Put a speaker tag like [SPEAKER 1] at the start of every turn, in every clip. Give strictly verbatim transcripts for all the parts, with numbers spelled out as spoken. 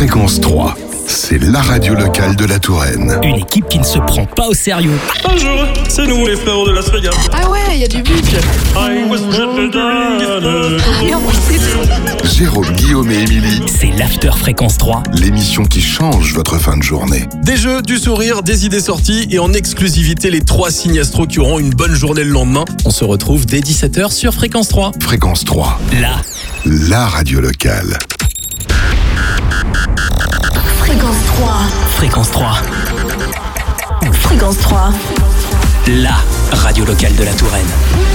[SPEAKER 1] Fréquence trois, c'est la radio locale de la Touraine.
[SPEAKER 2] Une équipe qui ne se prend pas au sérieux.
[SPEAKER 3] Bonjour, c'est nous les frérots de la Strega.
[SPEAKER 4] Ah ouais, il y a du but. Et en plus, c'est
[SPEAKER 1] Jérôme, Guillaume et Émilie,
[SPEAKER 2] C'est l'After Fréquence trois.
[SPEAKER 1] l'émission qui change votre fin de journée.
[SPEAKER 3] Des jeux, du sourire, des idées sorties et en exclusivité les trois signes astro qui auront une bonne journée le lendemain. On se retrouve dès dix-sept heures sur Fréquence trois.
[SPEAKER 1] Fréquence trois,
[SPEAKER 2] Là,
[SPEAKER 1] la radio locale.
[SPEAKER 4] Fréquence trois.
[SPEAKER 2] Fréquence trois.
[SPEAKER 4] Fréquence trois.
[SPEAKER 2] La radio locale de la Touraine.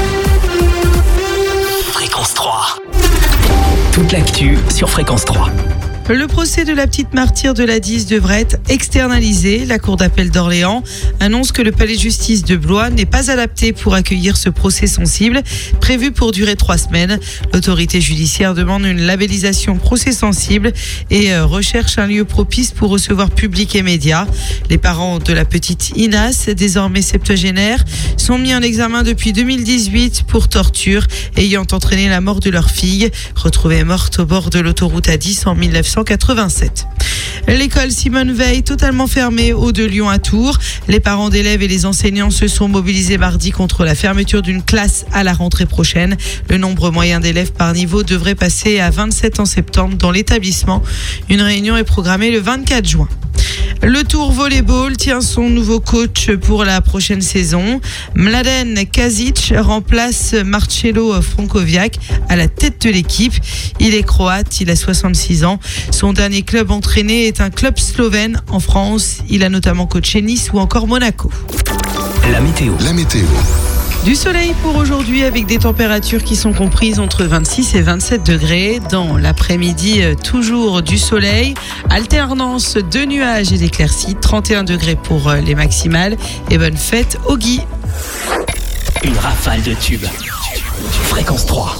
[SPEAKER 2] Fréquence trois. Toute l'actu sur Fréquence trois.
[SPEAKER 5] Le procès de la petite martyre de l'A dix devrait être externalisé. La Cour d'appel d'Orléans annonce que le palais de justice de Blois n'est pas adapté pour accueillir ce procès sensible, prévu pour durer trois semaines. L'autorité judiciaire demande une labellisation procès sensible et recherche un lieu propice pour recevoir public et médias. Les parents de la petite Inas, désormais septuagénaire, sont mis en examen depuis deux mille dix-huit pour torture ayant entraîné la mort de leur fille, retrouvée morte au bord de l'autoroute A dix en mille neuf cent quatre-vingt-sept. L'école Simone Veil totalement fermée au de Lyon à Tours. Les parents d'élèves et les enseignants se sont mobilisés mardi contre la fermeture d'une classe à la rentrée prochaine. Le nombre moyen d'élèves par niveau devrait passer à vingt-sept en septembre dans l'établissement. Une réunion est programmée le vingt-quatre juin. Le Tour Volleyball tient son nouveau coach pour la prochaine saison. Mladen Kazic remplace Marcelo Frankoviak à la tête de l'équipe. Il est croate, il a soixante-six ans. Son dernier club entraîné est un club slovène en France. Il a notamment coaché Nice ou encore Monaco.
[SPEAKER 2] La météo.
[SPEAKER 1] La météo.
[SPEAKER 5] Du soleil pour aujourd'hui avec des températures qui sont comprises entre vingt-six et vingt-sept degrés. Dans l'après-midi, toujours du soleil. Alternance de nuages et d'éclaircies. trente et un degrés pour les maximales. Et bonne fête au Guy.
[SPEAKER 2] Une rafale de tubes. Fréquence trois.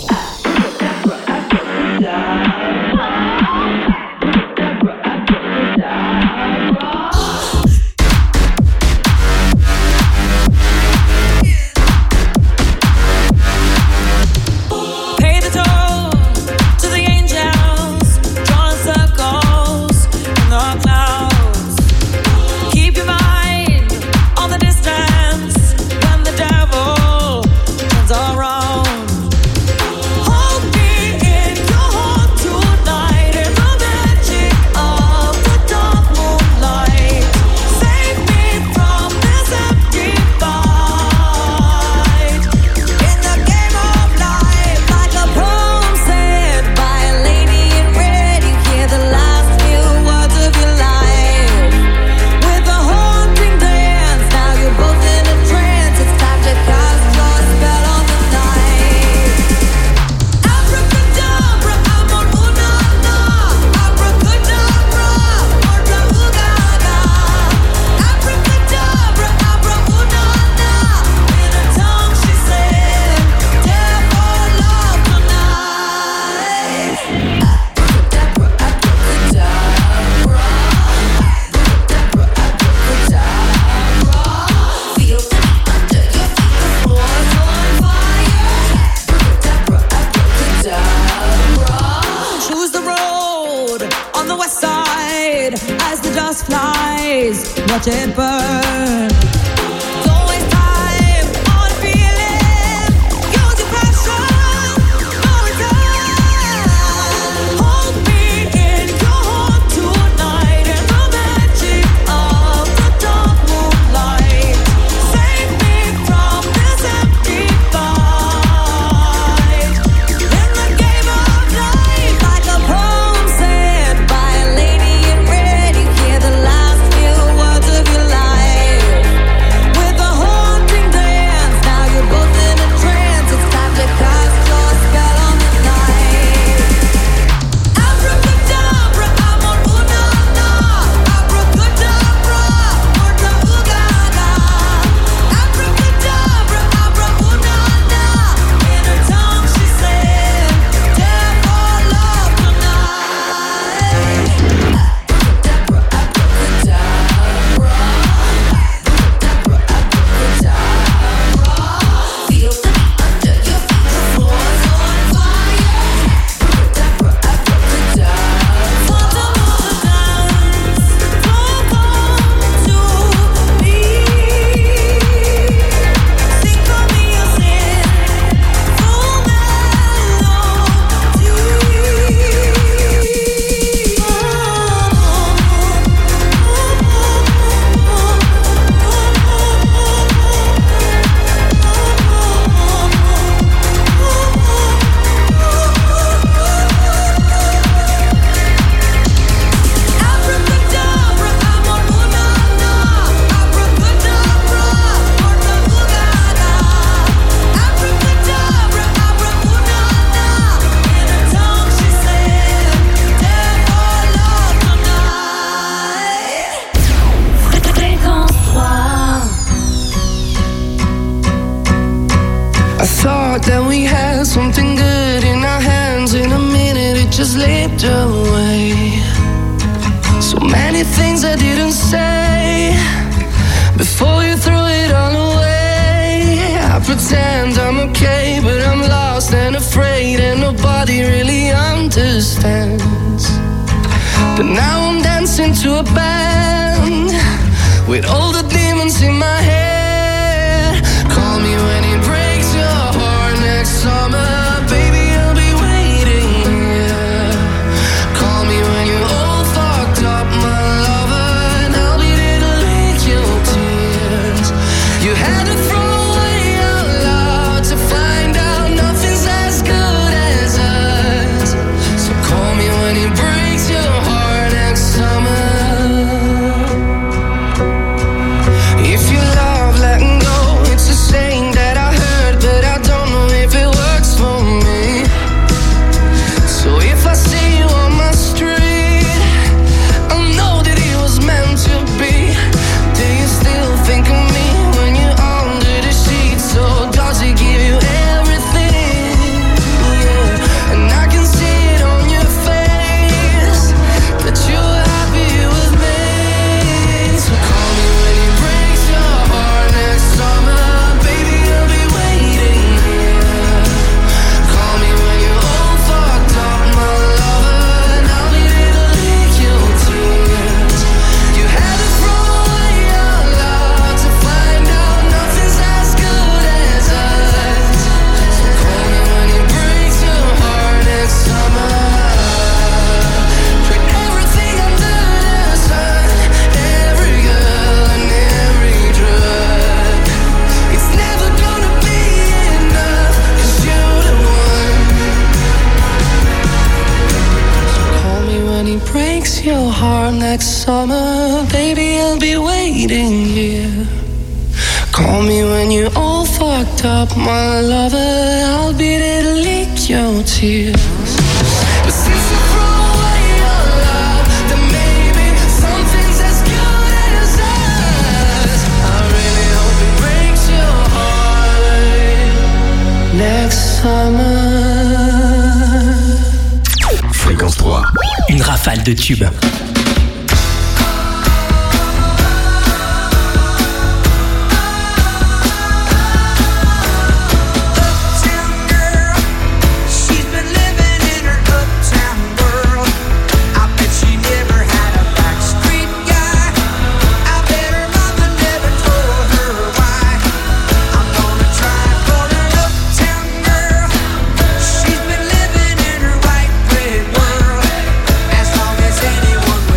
[SPEAKER 6] Watch it burn.
[SPEAKER 7] lost and afraid and nobody really understands. But now I'm dancing to a band with all the demons in my head. Call me when it breaks your heart next summer, baby, I'll be waiting here. Call me when you're all fucked up, my lover, and I'll be there to lick your tears. You had to throw away our love to find out nothing's as good as us. So call me when it breaks your heart next summer. If you love letting go, it's a saying that I heard, but I don't know if it works for me. So if I see you on my street, I know that it was meant to be. Do you still think of me when you're under the sheets? So does it give you everything? Yeah, and I can see it on your face that you're happy with me. So call me when it breaks your heart next summer, baby, I'll be waiting here. Call me when you're all fucked up, my lover, and I'll be there to lick your tears. You had to throw away your love to find out nothing's as good as us. So call me when it breaks your heart next summer. Put everything under the sun, every girl and every drug. It's never gonna be enough, 'cause you're the one. So call me when he breaks your heart next summer, baby, I'll be waiting here. Call me when you're all fucked up, my lover, I'll be there to lick your tears. But since you throw away your love, then maybe something's as good as us. I really hope it breaks your heart next summer.
[SPEAKER 1] Fréquence trois.
[SPEAKER 2] Une rafale de tubes.
[SPEAKER 8] She's been living in her uptown world. I bet she never had a backstreet guy. I bet her mama never told her why. I'm gonna try for an uptown girl. She's been living in her white bread world. As long as anyone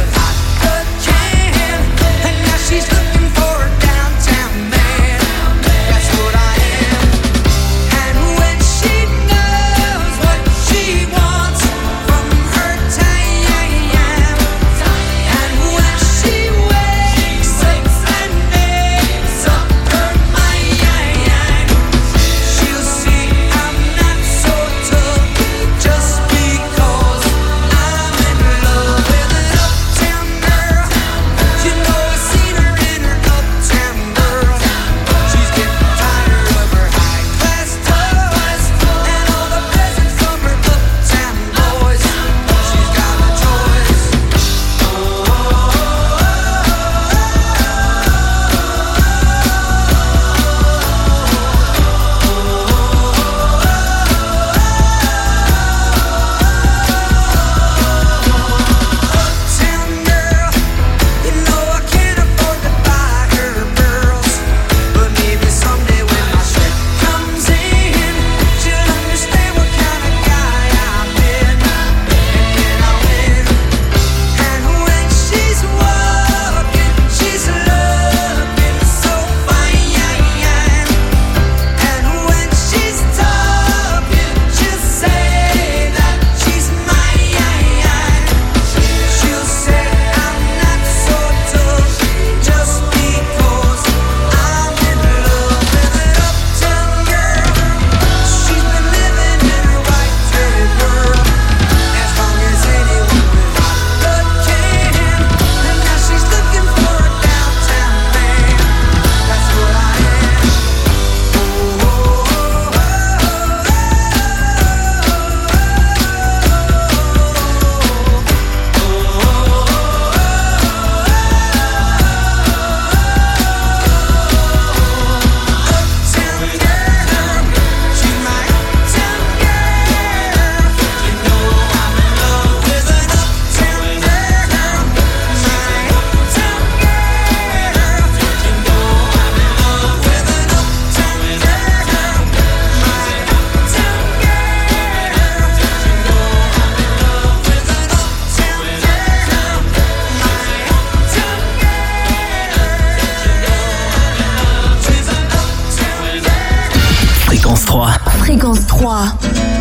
[SPEAKER 4] Fréquence trois.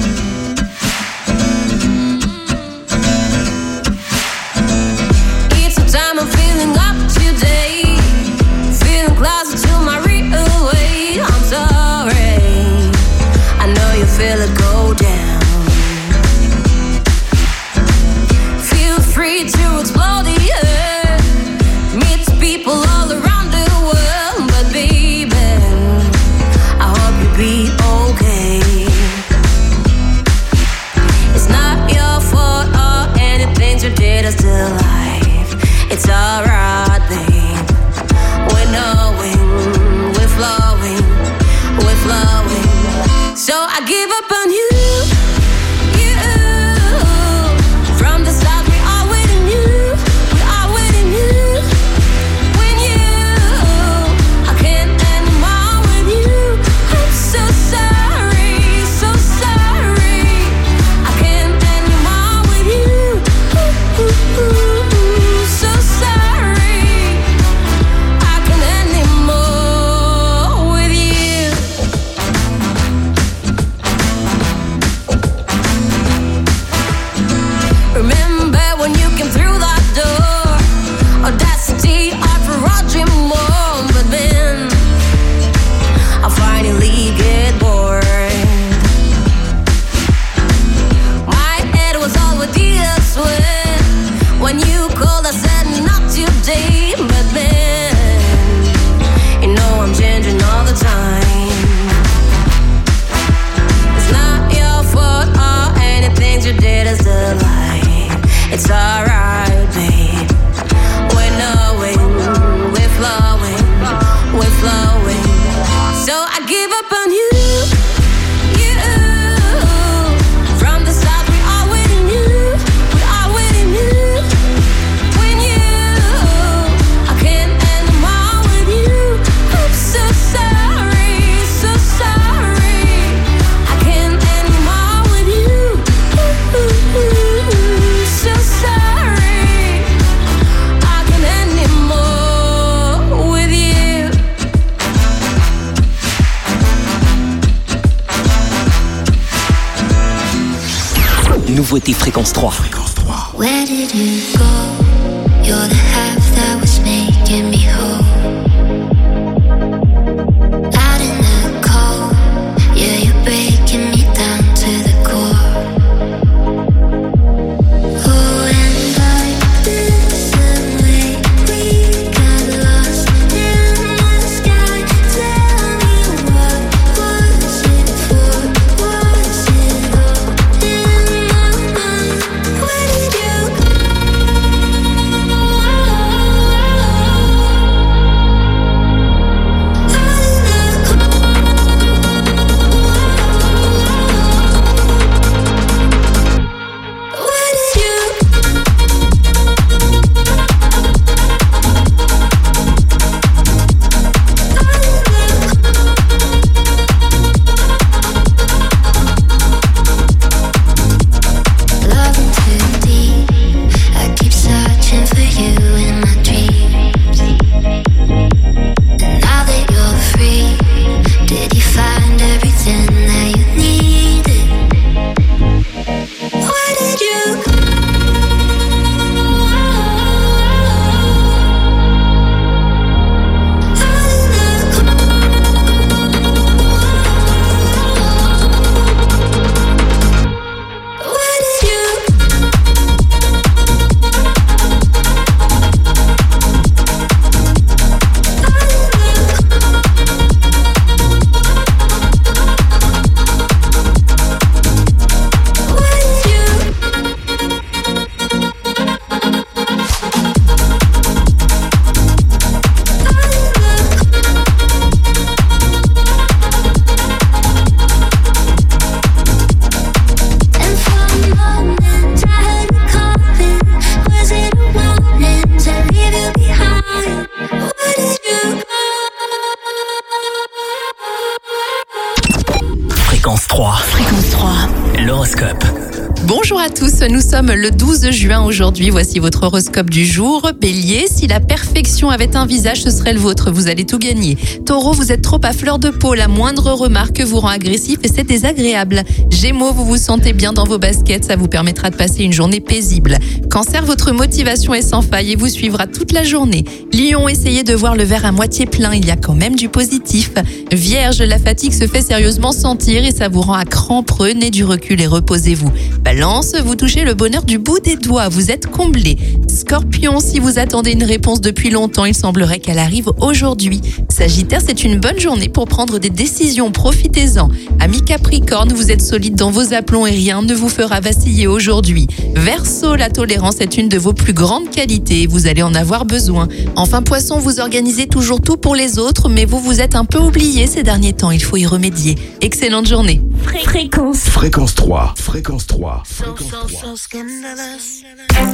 [SPEAKER 9] It's a time I'm feeling up today, feeling closer to my real way. I'm sorry, I know you feel it go down. Feel free to explore the earth, meet people all around the world. But baby, I hope you be okay. It's not your fault or anything you did is still alive. It's alright, babe. We're knowing, we're flowing, we're flowing. So I give up on you. It's alright, babe. We're knowing, we're flowing, we're flowing. So I give up on you.
[SPEAKER 2] Nouveauté Fréquence trois.
[SPEAKER 10] Where did you go? You're the half that was making me whole. Out in the cold, yeah, you're breaking me down to the core. Oh, and like this way, we got lost in the sky. Tell me, what was it for? Was it all in my mind? Where did you go?
[SPEAKER 2] Fréquence trois.
[SPEAKER 4] Fréquence trois.
[SPEAKER 2] L'horoscope.
[SPEAKER 11] Bonjour à tous, nous sommes le douze juin aujourd'hui. Voici votre horoscope du jour. Bélier, si la perfection avait un visage, ce serait le vôtre. Vous allez tout gagner. Taureau, vous êtes trop à fleur de peau. La moindre remarque vous rend agressif et c'est désagréable. Gémeaux, vous vous sentez bien dans vos baskets. Ça vous permettra de passer une journée paisible. Cancer, votre motivation est sans faille et vous suivra toute la journée. Lion, essayez de voir le verre à moitié plein. Il y a quand même du positif. Vierge, la fatigue se fait sérieusement sentir et ça vous rend à cran. Prenez du recul et reposez-vous. Balance, vous touchez le bonheur du bout des doigts. Vous êtes comblé. Scorpion, si vous attendez une réponse depuis longtemps, il semblerait qu'elle arrive aujourd'hui. Sagittaire, c'est une bonne journée pour prendre des décisions. Profitez-en. Ami Capricorne, vous êtes solide dans vos aplombs et rien ne vous fera vaciller aujourd'hui. Verseau, la tolérance est une de vos plus grandes qualités. Vous allez en avoir besoin. Enfin, Poisson, vous organisez toujours tout pour les autres, mais vous vous êtes un peu oublié ces derniers temps. Il faut y remédier. Excellente journée.
[SPEAKER 4] Fréquence.
[SPEAKER 1] Fréquence trois. Fréquence trois.
[SPEAKER 10] So, so, so scandalous.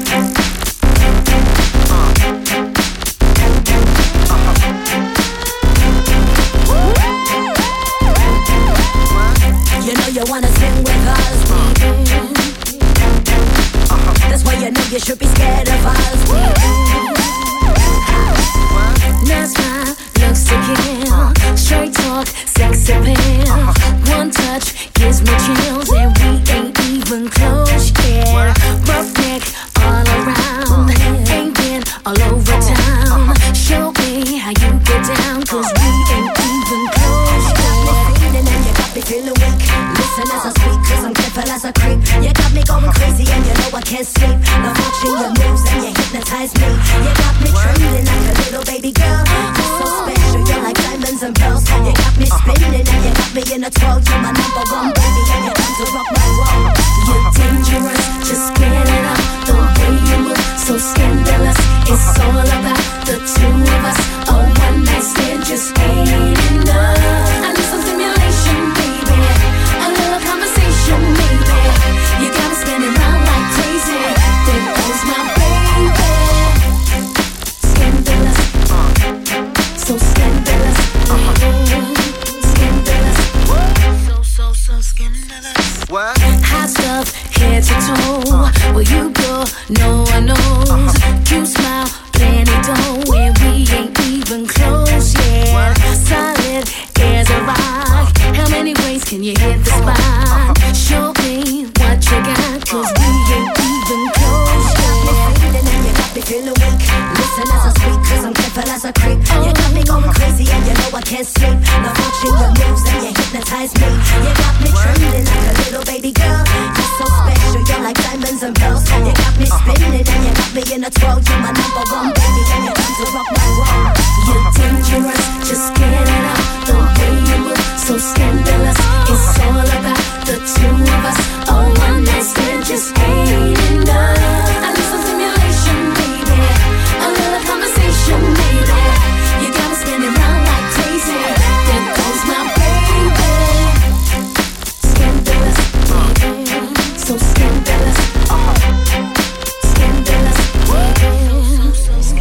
[SPEAKER 6] You know you wanna sing with us. That's why you know you should be scared of us. Nice smile, looks to kill. Straight talk, sex appeal. One touch gives me chills, and we ain't even close yet. Rough neck all around, ain't been all over town. Show me how you get down, 'cause we ain't even close yet. And you got me feeling weak. Listen as I speak, 'cause I'm careful as a creep. You got me going crazy and you know I can't sleep. Now watching your moves and you hypnotize me. You got me trembling like a little baby girl. You're so special, you're like diamonds and pearls. You got me spinning and you got me in a twirl. You're my number one baby and you're time to rock my world. You're dangerous, just get it up. The way you move, so scandalous. It's all about the two of us. A one night stand just ain't enough. I need some stimulation, baby. A little conversation, maybe. You got me spinning round like crazy. There goes my baby. Scandalous, so scandalous, scandalous, so so so scandalous.
[SPEAKER 8] What?
[SPEAKER 6] Hot stuff, head to toe. Where you go, no one knows. Cute smile, plenty dough, and we ain't even close yet. Solid as a rock. How many ways can you hit the spot? Show me what you got, 'cause we ain't even close yet. And you got me feeling weak. Listen as I speak, 'cause I'm careful as a creep. You got me going crazy and you know I can't sleep. Now watching your moves and you hypnotize me. You got me trembling like a little baby girl. You're so special, you're like diamonds and pearls. You got me spinning and you got me in a twirl. You're my number one baby and you're time to rock my world. You're dangerous, just get it up. The way you move, so scandalous. It's all about the two of us. A one night stand just ain't enough. I need some stimulation, baby. A little conversation, maybe. You got me spinning round like crazy. There goes my baby. Scandalous, so scandalous, scandalous, so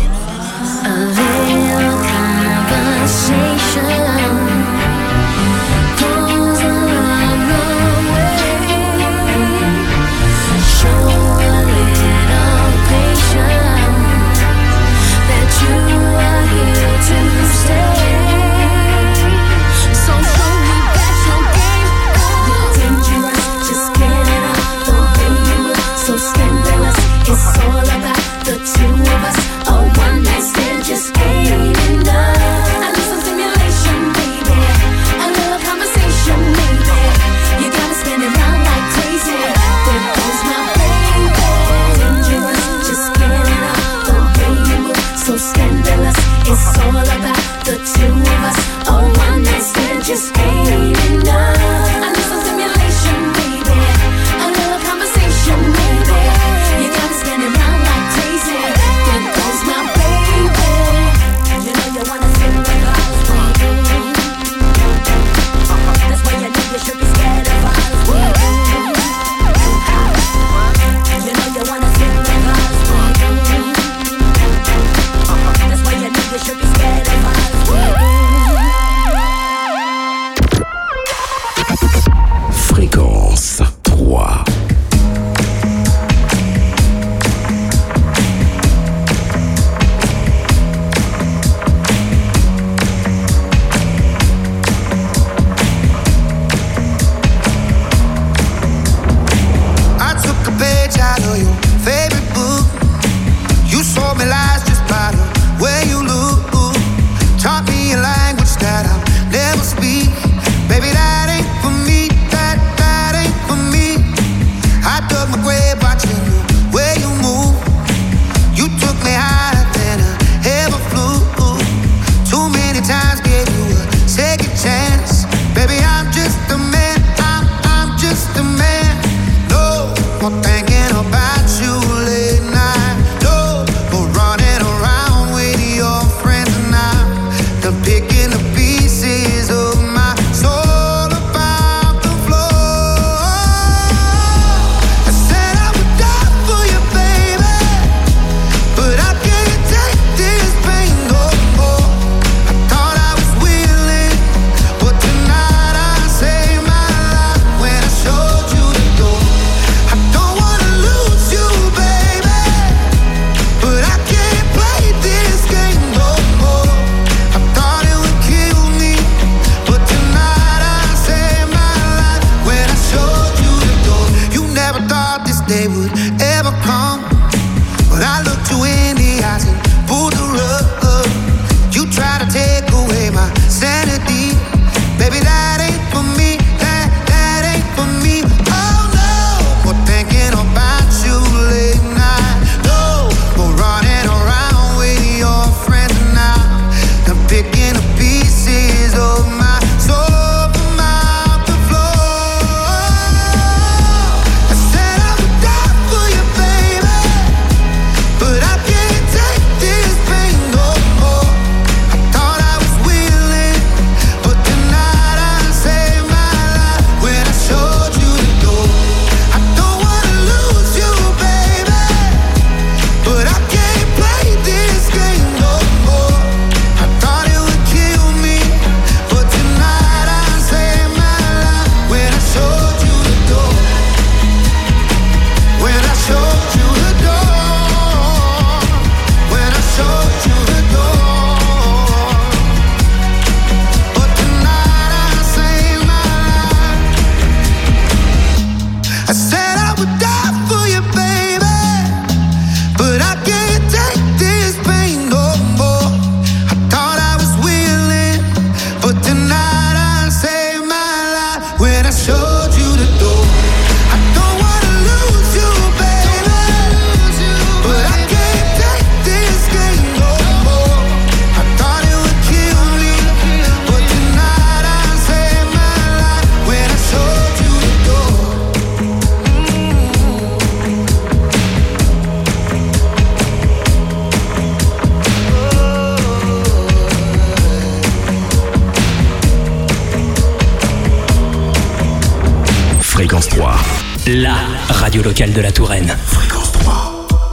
[SPEAKER 1] Fréquence trois.
[SPEAKER 2] La radio locale de la Touraine.
[SPEAKER 1] Fréquence trois.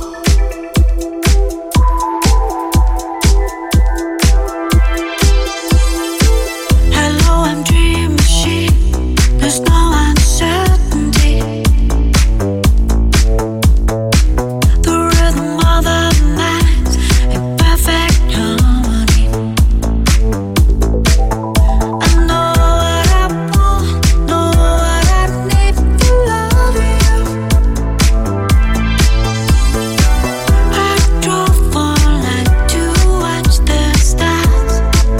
[SPEAKER 10] Hello, I'm Dream Machine. There's no uncertainty. The rhythm of the night, a perfect harmony. I know what I want, know what I need to love you. I drove all night to watch the stars.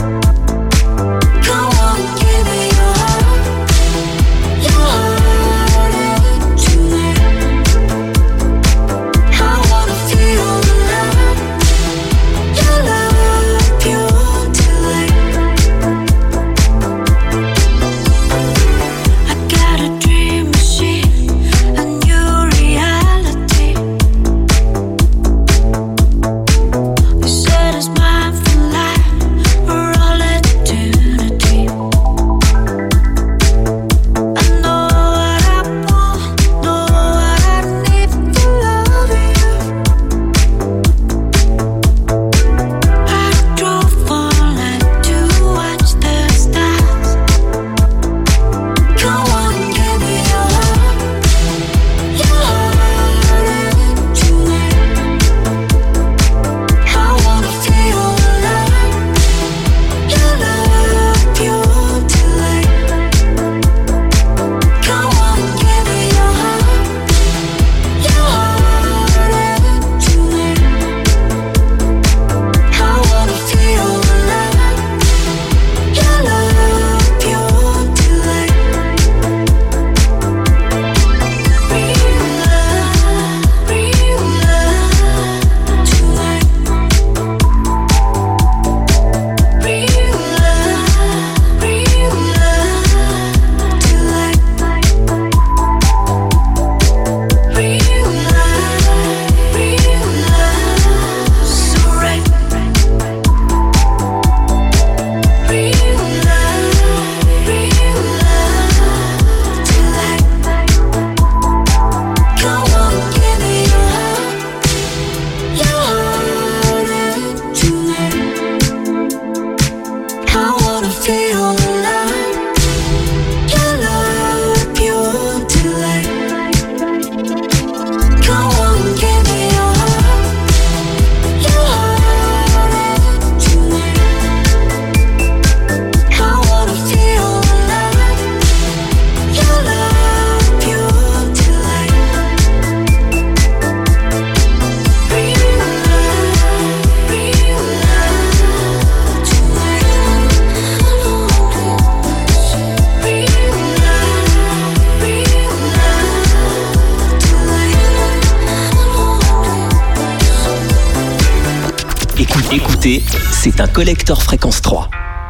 [SPEAKER 10] Come on, give me your heart, your heart and tonight. I wanna feel the love, your love, pure delight. I got a dream machine, a new reality. You said it's mine for life, for all eternity. I know what I want, know what I need to love you. I drove all night to watch the stars. Come on, give me your heart, your heart and tonight. I wanna feel the love, your love, pure delight. Come on, give me your heart, your heart and tonight. I wanna feel the love, your love, pure delight. Real love, real love tonight. Real love, real love tonight. Real love, real love, so right. Real love, real love tonight. Come on, give me your heart, your heart and tonight. I wanna feel the love, your love, pure delight. Come on, give me your heart, your heart and tonight. I wanna feel the love, your love, pure delight. Real love, real love tonight. Real love, real love tonight.
[SPEAKER 2] Écoute, écoutez, c'est un collector Fréquence trois.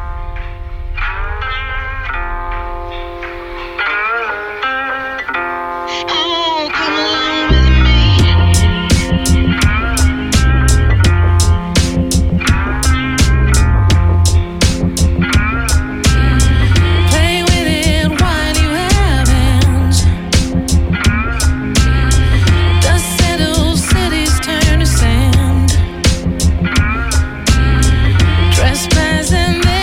[SPEAKER 10] Oh, come along with me. Play with it while you have hands. The settled cities turn to sand. Trespassing.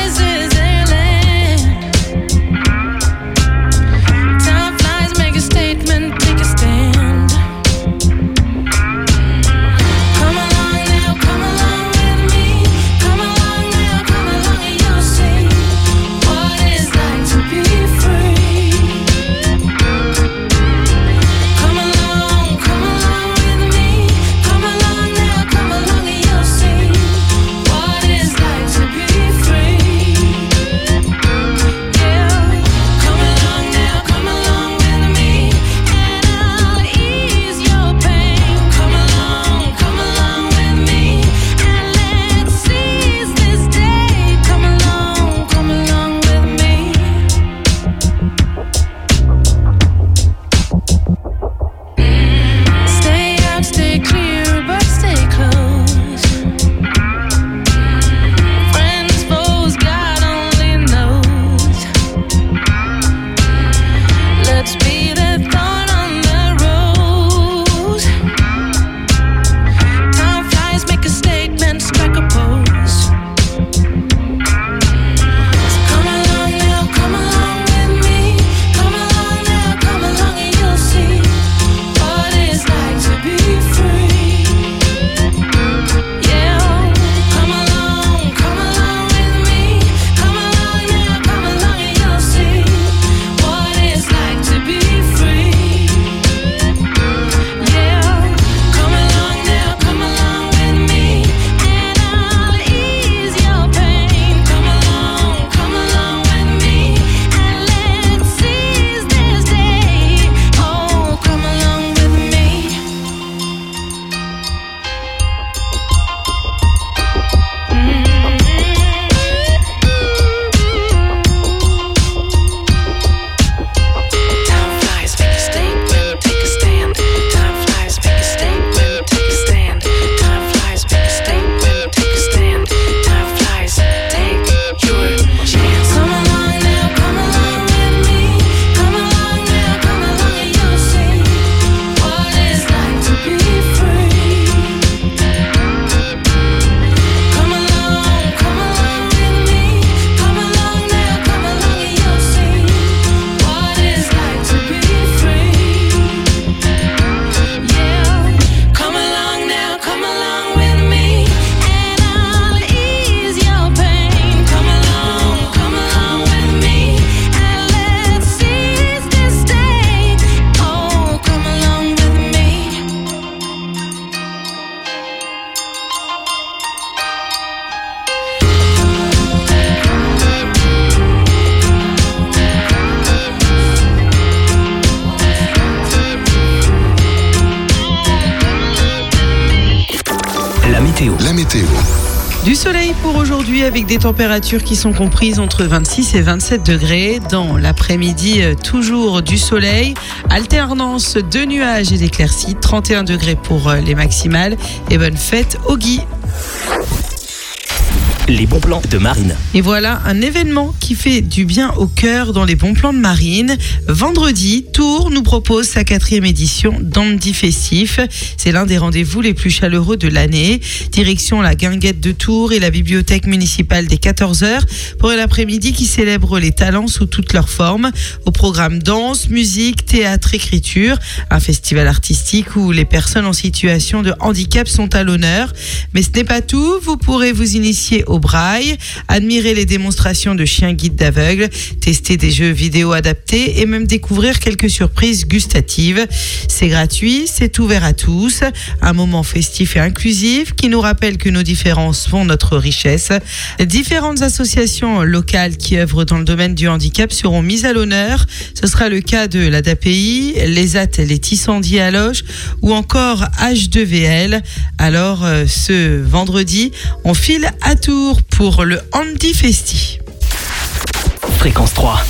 [SPEAKER 2] météo.
[SPEAKER 1] La météo.
[SPEAKER 5] Du soleil pour aujourd'hui avec des températures qui sont comprises entre vingt-six et vingt-sept degrés. Dans l'après-midi, toujours du soleil. Alternance de nuages et d'éclaircies. trente et un degrés pour les maximales. Et bonne fête au Guy.
[SPEAKER 2] Les bons plans de Marine.
[SPEAKER 5] Et voilà un événement qui fait du bien au cœur dans les bons plans de Marine. Vendredi, Tours nous propose sa quatrième édition d'Andy Festif. C'est l'un des rendez-vous les plus chaleureux de l'année. Direction la Guinguette de Tours et la bibliothèque municipale des quatorze heures pour un après-midi qui célèbre les talents sous toutes leurs formes. Au programme danse, musique, théâtre, écriture. Un festival artistique où les personnes en situation de handicap sont à l'honneur. Mais ce n'est pas tout. Vous pourrez vous initier au braille, admirer les démonstrations de chiens guides d'aveugles, tester des jeux vidéo adaptés et même découvrir quelques surprises gustatives. C'est gratuit, c'est ouvert à tous. Un moment festif et inclusif qui nous rappelle que nos différences font notre richesse. Différentes associations locales qui œuvrent dans le domaine du handicap seront mises à l'honneur. Ce sera le cas de l'A D A P I, les A T, les Tissandiers à Loche ou encore H deux V L. Alors euh, ce vendredi, on file à Tours pour le Andy Festi.
[SPEAKER 2] Fréquence trois.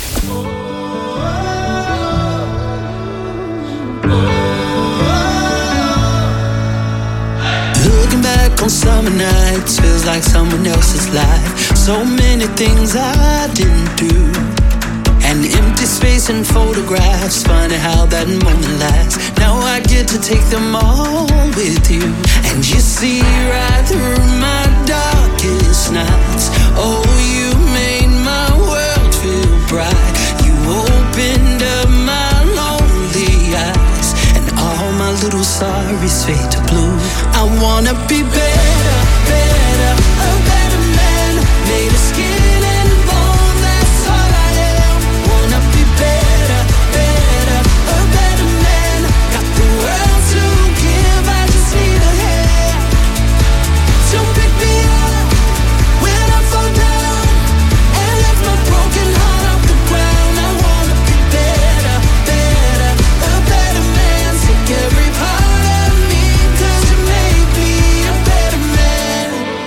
[SPEAKER 12] Looking back on summer nights feels like someone else's life. So many things I didn't do. An empty space and photographs. Funny how that moment lasts. Now I get to take them all with you. And you see right through my darkest nights. Oh, you made my world feel bright. You opened up my lonely eyes. And all my little sorries fade to blue. I wanna be better, better, a better man. Made of skin and bone, that's all I am. Wanna be better, better, a better man. Got the world to give, I just need a hand. So pick me up when I fall down and lift my broken heart off the ground. I wanna be better, better, a better man. Take every part of me, 'cause you make me a better man.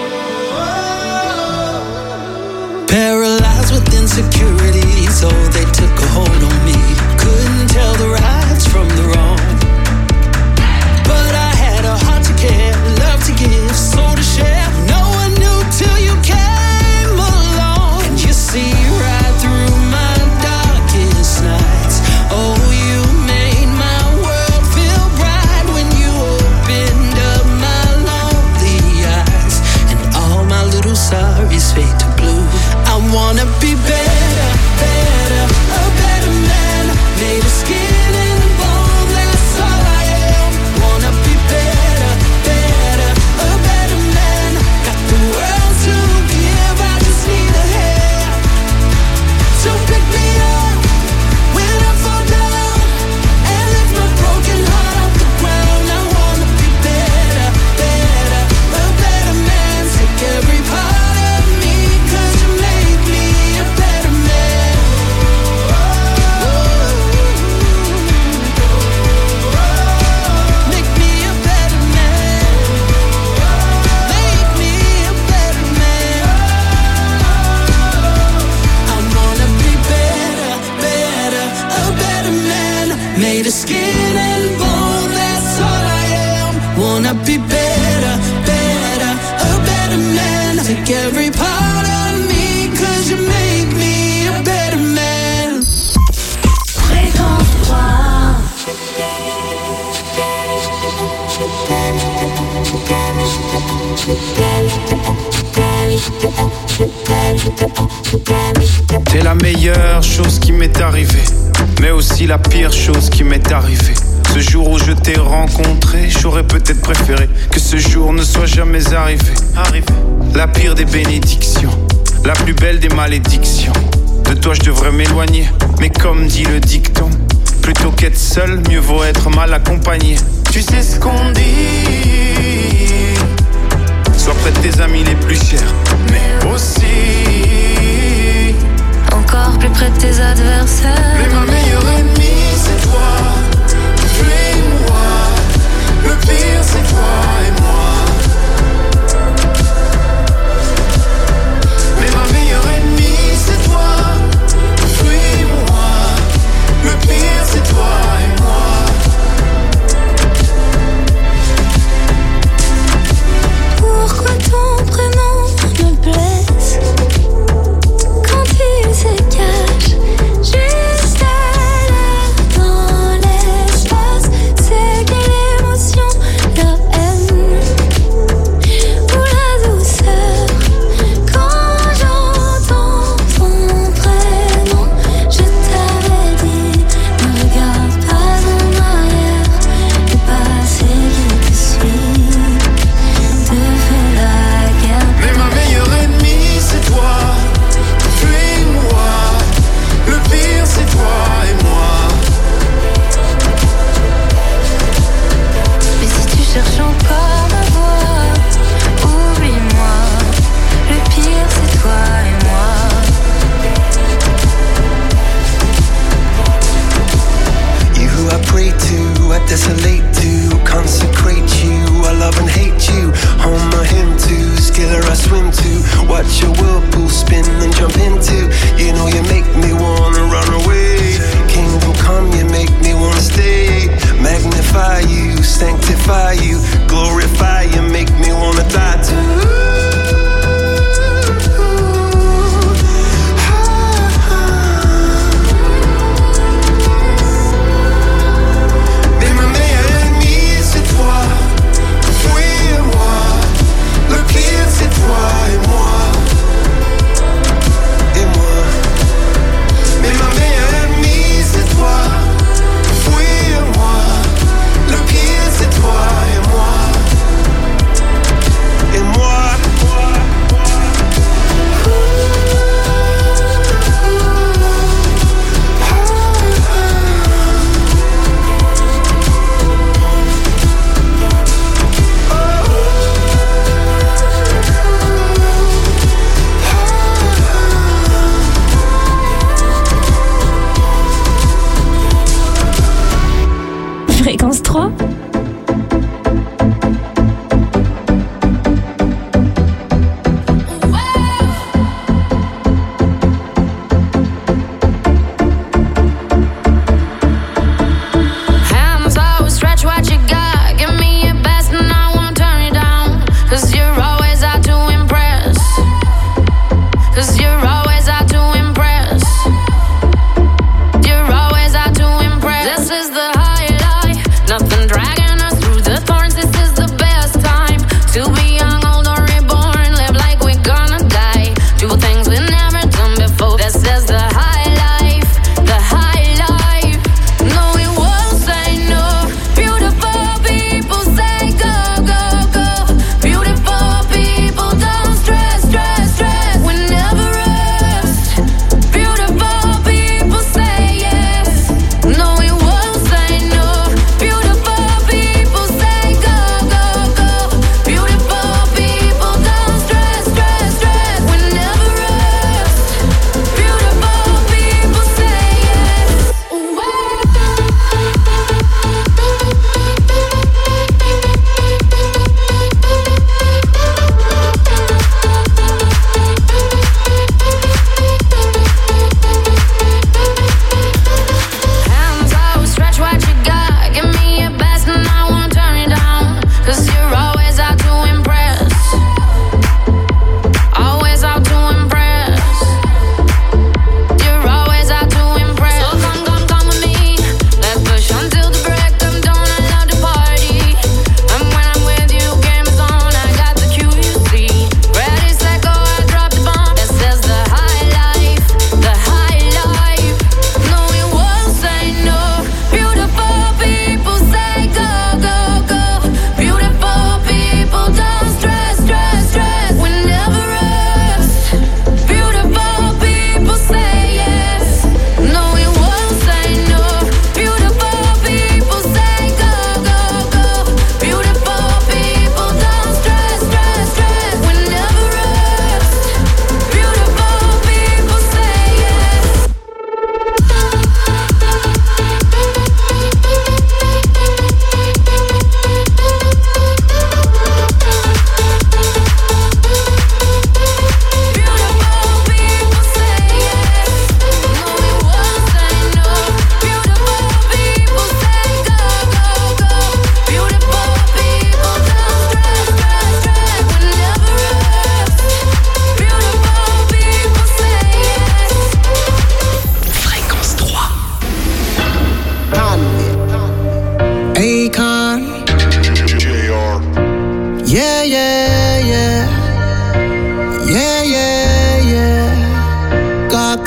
[SPEAKER 12] Paralyzed with insecurities, oh, they took a hold on me. Couldn't tell the rights from the wrong. But I had a heart to care, love to give, soul to share. No one knew till you came along. And you see right through my darkest nights. Oh, you made my world feel bright when you opened up my lonely eyes. And all my little sorries fade to blue. I wanna be better, better, a better man. Made of skin and bone, that's all I am. Wanna be better, better, a better man. Got the world to give, I just need a hand. So pick me up when I fall down and lift my broken heart off the ground. I wanna be better, better, a better man. Take every part of me, 'cause you make me a better man. Make me a better man. Make me a better man. I wanna be better, better, a better man. Made of skin and bone, that's all I am. Wanna be better, better, a better man. Take every part of me, 'cause you make me a better man.
[SPEAKER 6] Fréquence trois.
[SPEAKER 13] T'es la meilleure chose qui m'est arrivée, mais aussi la pire chose qui m'est arrivée. Ce jour où je t'ai rencontré, j'aurais peut-être préféré que ce jour ne soit jamais arrivé. Arrivé. La pire des bénédictions, la plus belle des malédictions. De toi je devrais m'éloigner, mais comme dit le dicton, plutôt qu'être seul, mieux vaut être mal accompagné. Tu sais ce qu'on dit, sois près de tes amis les plus chers, mais aussi
[SPEAKER 6] encore plus près de tes adversaires.
[SPEAKER 13] Mais ma meilleure ennemie c'est toi, tu es moi. Le pire c'est toi et moi.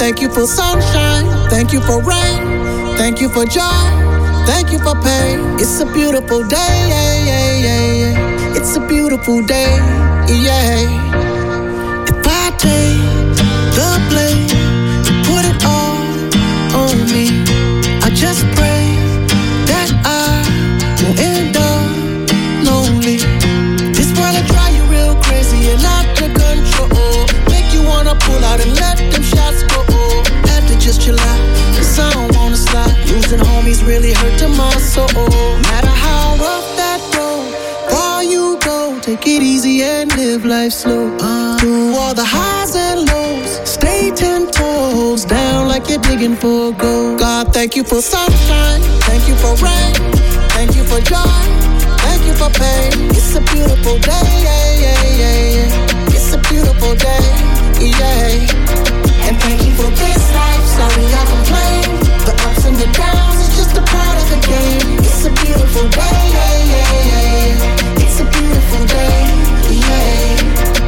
[SPEAKER 14] thank you for sunshine. Thank you for rain. Thank you for joy. Thank you for pain. It's a beautiful day. Yeah, yeah, yeah, yeah. It's a beautiful day. Yeah. If I take the blame, you put it all on me. I just pray that I won't end up lonely. This world will drive you real crazy and out of control. Make you wanna pull out and let them shots go. Have to just chill out, cause I don't wanna slide. Losing homies really hurting my soul. No matter how rough that road, far you go, take it easy and live life slow. Uh, through all the highs and lows, stay ten toes down like you're digging for gold. God, thank you for sunshine. Thank you for rain. Thank you for joy. Thank you for pain. It's a beautiful day. Yeah, yeah, yeah, yeah. It's a beautiful day. Yeah. And thank you for this life. Sorry I complain. The ups and the downs is just a part of the game. It's a beautiful day. Yeah, yeah, yeah. It's a beautiful day. Yeah.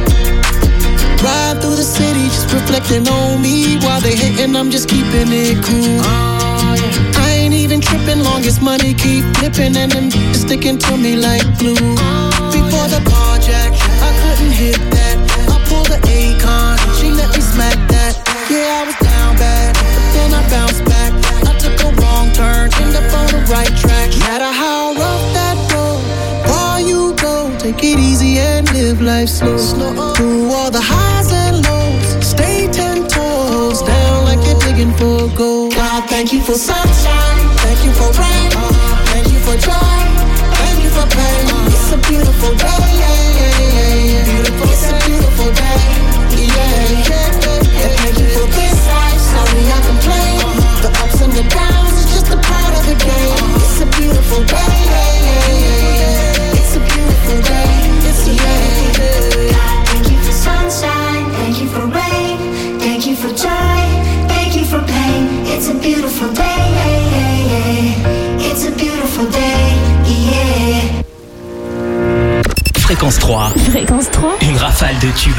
[SPEAKER 14] Ride through the city, just reflecting on me. While they hating, I'm just keeping it cool. Oh, yeah. I ain't even tripping, long as money keep flipping and them sticking to me like glue. Oh, before yeah. the carjack, I couldn't hit that. I pulled the Akon, she let me smack that. Yeah, I was down bad, but then I bounced back. I took a wrong turn, ended up on the right track. No matter how rough that road, far you go, take it easy and live life slow. slow. Through all the highs and lows, stay ten toes down like you're digging for gold. God, thank you for sunshine, thank you for rain, thank you for joy, thank you for pain. It's a beautiful day, yeah, yeah, yeah, yeah. Beautiful, it's a beautiful day, yeah, yeah. And thank you for this life, sorry I complain. The ups and the downs is just a part of the game. It's a beautiful day, yeah, yeah, yeah. It's a beautiful day, it's a day.
[SPEAKER 10] God, thank you for sunshine, thank you for rain, thank you for joy, thank you for pain. It's a beautiful day, yeah, yeah, yeah. It's a beautiful day, yeah.
[SPEAKER 2] Fréquence trois.
[SPEAKER 4] Fréquence trois.
[SPEAKER 2] Une rafale de tubes.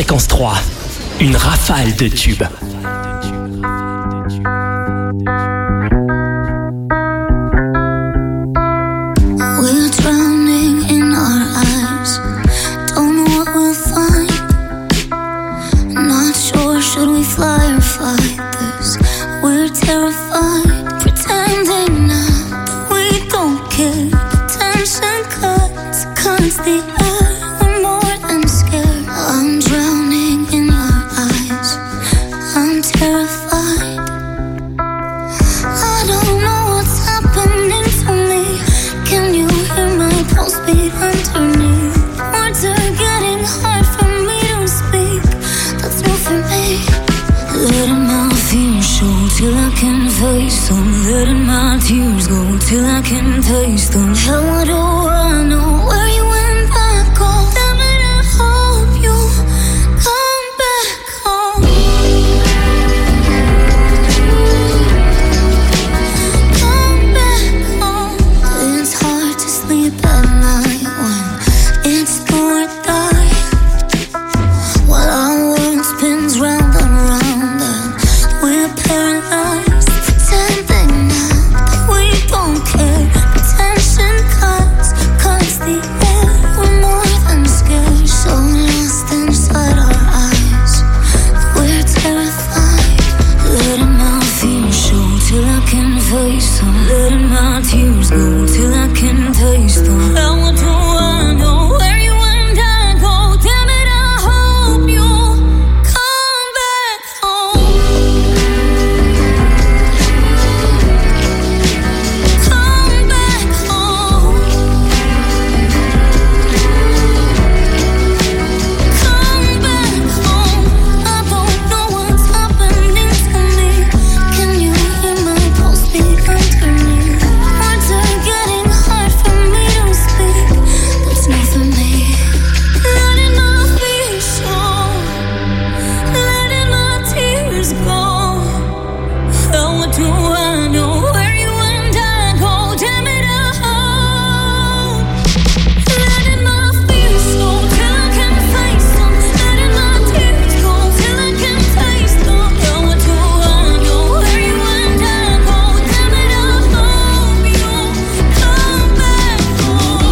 [SPEAKER 2] Fréquence trois, une rafale de tubes.
[SPEAKER 10] We're drowning in our eyes. Don't know what we'll find. Not sure, should we fly or fight this? We're terrified, pretending now that we don't care. Tension cuts, cuts the air. We're more than scared. I'm drowning in your eyes. I'm terrified. I don't know what's happening to me. Can you hear my pulse beat underneath? Words are getting hard for me to speak. That's new for me. Letting my fears show till I can face them. Letting my tears go till I can taste them. Hell, what do I know? Where you went back home? Damn it, I hope you come back home. Come back home. It's hard to sleep at night when it's do or die. While our world spins round and round and we're paralyzed, pretending now that we don't care. Tension cuts, cuts the air. We're more than scared, so lost inside our eyes. We're terrified, letting my fears show till I can face them. Letting my tears go till I can taste them. How do I know where you and I go? Damn it, I hope you come back home. Come back home. Come back home. I don't know what's happening to me. Can you hear my pulse beat underneath? Words are getting hard for me to speak. That's not for me. Letting my fears show, letting my tears go. How do I know where you and I go? Damn it, I hope. Letting my fears show till I can face them. Letting my tears go till I can taste them. How do I know where you and I go? Damn it, I hope you come back home.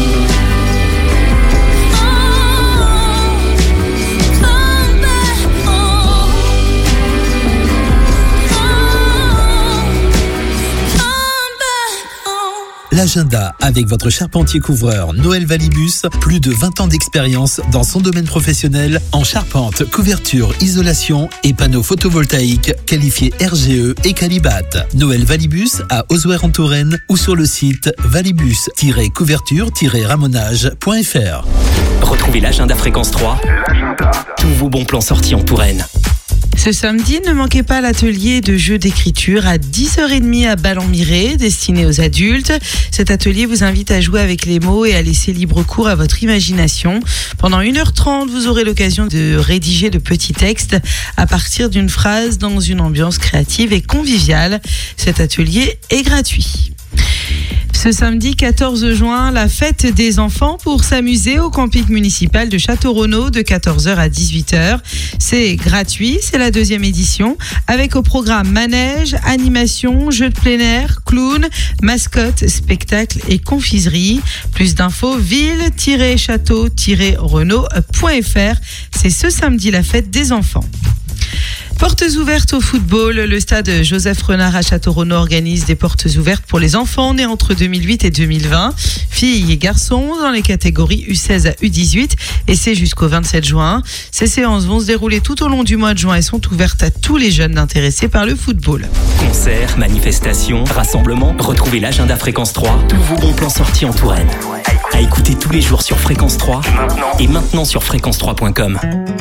[SPEAKER 10] Oh, come back home.
[SPEAKER 15] L'agenda avec votre charpentier couvreur Noël Valibus, plus de vingt ans d'expérience dans son domaine professionnel en charpente, couverture, isolation et panneaux photovoltaïques qualifiés R G E et Calibat. Noël Valibus à Osouer en Touraine ou sur le site valibus tiret couverture tiret ramonage point f r.
[SPEAKER 2] Retrouvez l'agenda Fréquence trois, tous vos bons plans sortis en Touraine.
[SPEAKER 5] Ce samedi, ne manquez pas l'atelier de jeux d'écriture à dix heures trente à Ballon-Miré, destiné aux adultes. Cet atelier vous invite à jouer avec les mots et à laisser libre cours à votre imagination. Pendant une heure trente, vous aurez l'occasion de rédiger de petits textes à partir d'une phrase dans une ambiance créative et conviviale. Cet atelier est gratuit. Ce samedi quatorze juin, la fête des enfants pour s'amuser au camping municipal de Château-Renaud de quatorze heures à dix-huit heures. C'est gratuit, c'est la deuxième édition, avec au programme manège, animation, jeux de plein air, clown, mascotte, spectacle et confiserie. Plus d'infos, ville tiret château tiret renaud point f r. C'est ce samedi la fête des enfants. Portes ouvertes au football, le stade Joseph Renard à Château-Renaud organise des portes ouvertes pour les enfants nés entre deux mille huit et deux mille vingt, filles et garçons dans les catégories U seize à U dix-huit et c'est jusqu'au vingt-sept juin. Ces séances vont se dérouler tout au long du mois de juin et sont ouvertes à tous les jeunes intéressés par le football.
[SPEAKER 2] Concerts, manifestations, rassemblements, retrouvez l'agenda Fréquence trois, tous vos bons plans sortis en Touraine. À écouter tous les jours sur Fréquence trois et maintenant sur fréquence trois point com.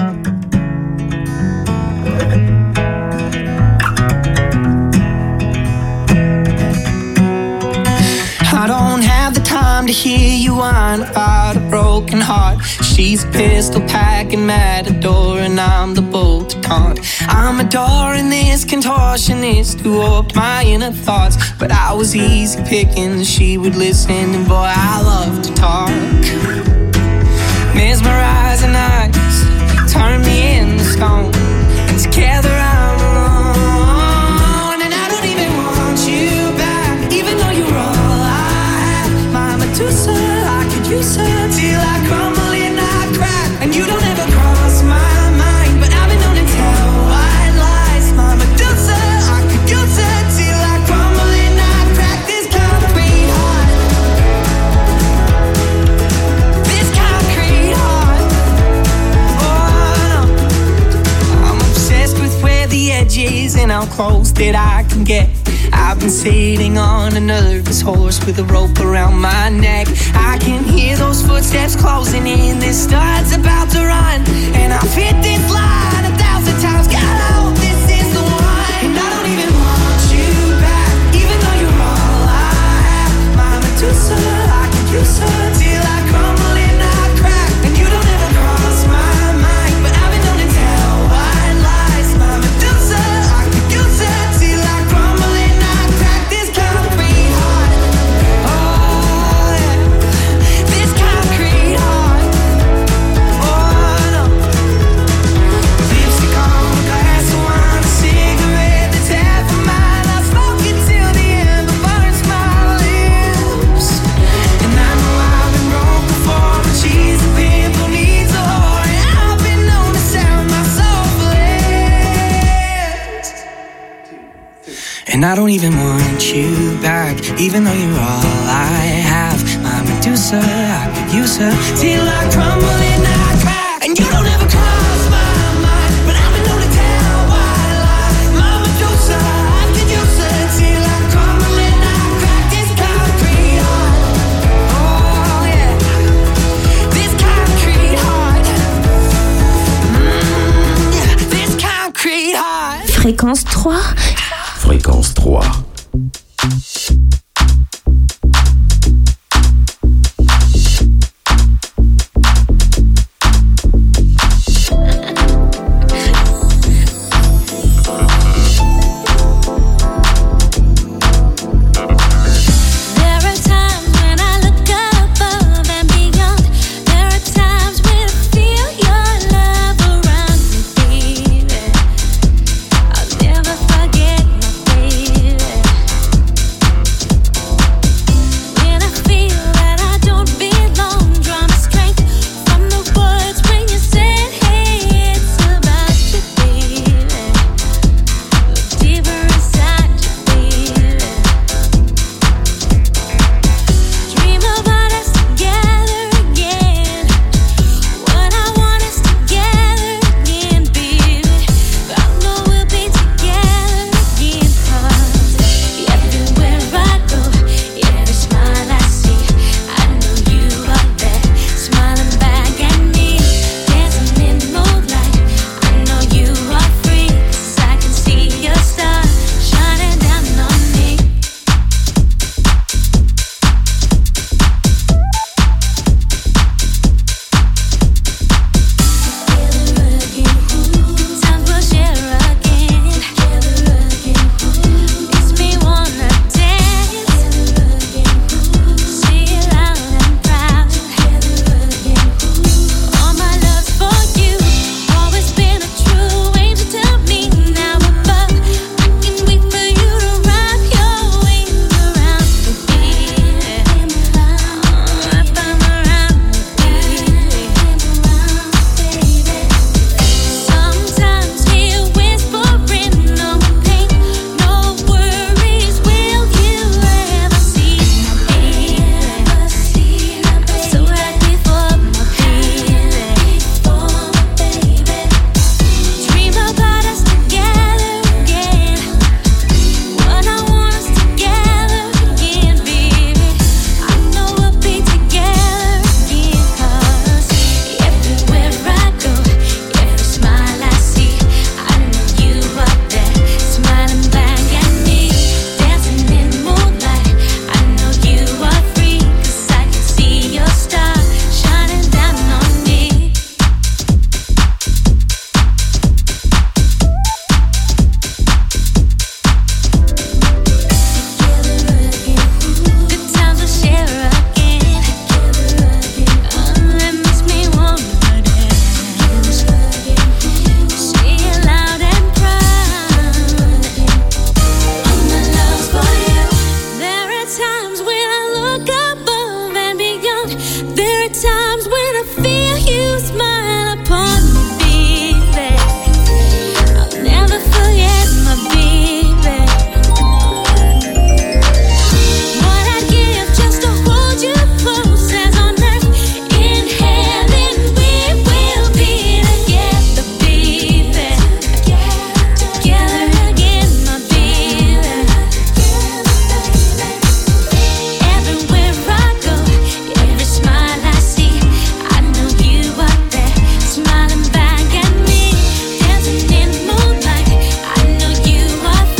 [SPEAKER 7] I don't have the time to hear you whine about a broken heart. She's a pistol packing matador and I'm the bolt to taunt. I'm adoring this contortionist who warped my inner thoughts, but I was easy picking, she would listen and boy I love to talk. Mesmerizing eyes, turn me into stone. And together I'm alone. And I don't even want you back, even though you're all I have. My Medusa, I could use her till I crumble and I crack. And you don't ever cross my mind, but I've been known to tell white lies. My Medusa, I could use her till I crumble and I crack. This concrete heart, this concrete heart. Oh no, I'm obsessed with where the edge is and how close that I can get. I've been sitting on a nervous horse with a rope around my neck. I can hear those footsteps closing in. This start's about to run, and I've hit this line a thousand times. God, I hope this is the one. And I don't even want you back, even though you're all I have. My Medusa, I could use her till I crumble and I crack. And you don't ever cross my mind, but I've been known to tell white lies. My Medusa, I could use her till I crumble and I crack. This concrete heart, oh yeah, this concrete heart, oh no. Lipstick on a glass of wine, a cigarette that's half a mile. I smoke it till the ember burns my lips. And I know I've been broke before, but she's a pimple needs a whore. And I've been known to sell my soul for less. And I don't even want you back, even though you're all I have. My Medusa, I could use her till I crumble and I crack. And you don't ever cross my mind, but I've been known to tell white lies. My Medusa, I could use her till I crumble and I crack. This concrete heart, oh yeah, this concrete heart, mm, yeah, this concrete heart.
[SPEAKER 4] Fréquence trois.
[SPEAKER 1] Fréquence trois.